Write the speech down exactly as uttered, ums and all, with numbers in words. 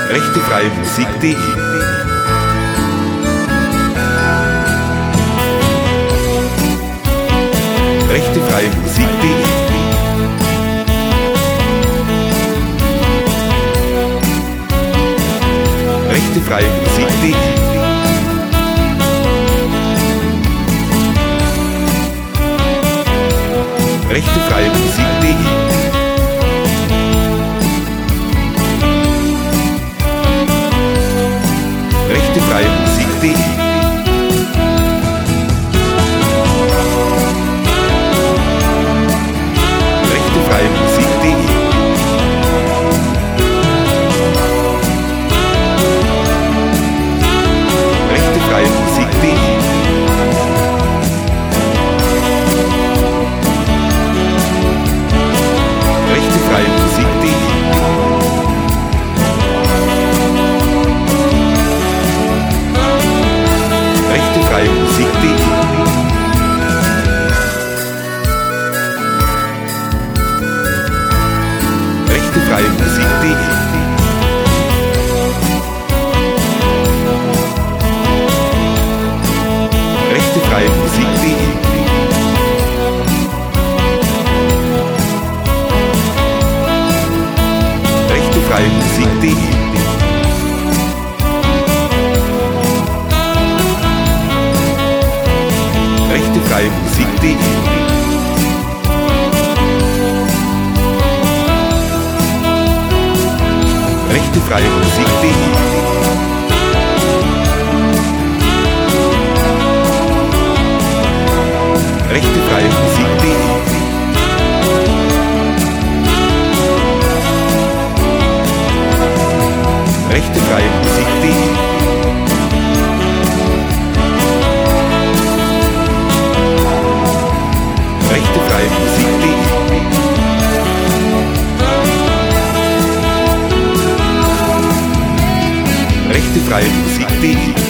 rechtefreie Musik punkt de. Rechtefreie Musik punkt de. Rechtefreie Musik punkt de. Rechtefreie Musik punkt de. Rechtefreie Musik punkt de. Rechtefreie Musik punkt de. Rechtefreie Musik punkt de. Rechtefreie Musik punkt de. Rechtefreie Musik punkt de. Rechtefreie Musik punkt de. Rechtefreie Musik punkt de. Rechtefreie Musik punkt de. Rechtefreie Musik punkt de. Rechtefreie Musik punkt de. Rechtefreie Musik punkt de. Rechtefreie Musik punkt de. Rechtefreie Musik punkt de. Rechtefreie Musik punkt de.